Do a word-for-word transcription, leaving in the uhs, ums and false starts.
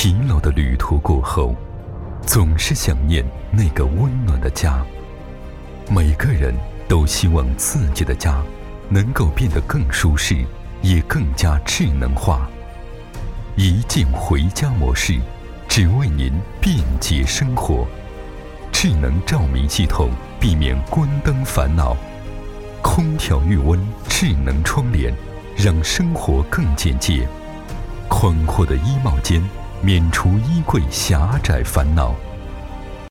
疲劳的旅途过后，总是想念那个温暖的家。每个人都希望自己的家能够变得更舒适，也更加智能化。一键回家模式，只为您便捷生活。智能照明系统，避免关灯烦恼。空调预温智能窗帘，让生活更简洁。宽阔的衣帽间，免除衣柜狭窄烦恼。